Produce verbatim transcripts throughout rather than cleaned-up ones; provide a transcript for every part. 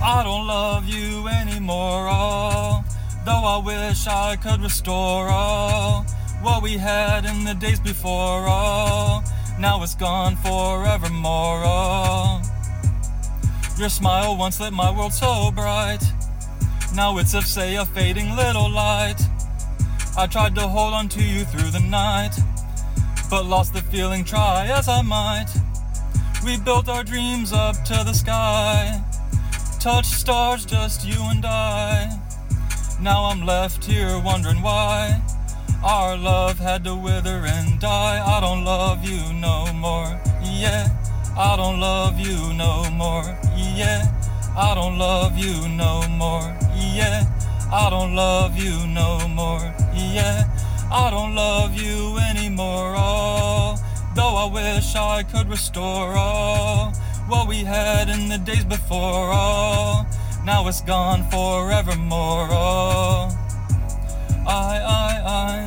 I don't love you anymore, oh, though I wish I could restore all what we had in the days before, oh, now it's gone forevermore, oh. Your smile once lit my world so bright, now it's of say a fading little light. I tried to hold on to you through the night, but lost the feeling, try as I might. We built our dreams up to the sky, touched stars, just you and I. Now I'm left here wondering why our love had to wither and die. I don't love you no more, yeah. I don't love you no more, yeah. I don't love you no more, yeah. I don't love you no more, yeah. I don't love you anymore, oh, though I wish I could restore all what we had in the days before, oh, now it's gone forevermore, oh. I, I, I,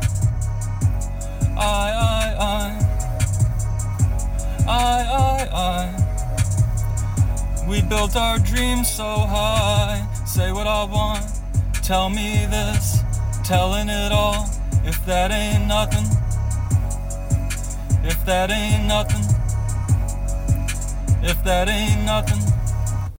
I, I, I, I, I, I. We built our dreams so high, say what I want, tell me this, telling it all. If that ain't nothing, if that ain't nothing, if that ain't nothing.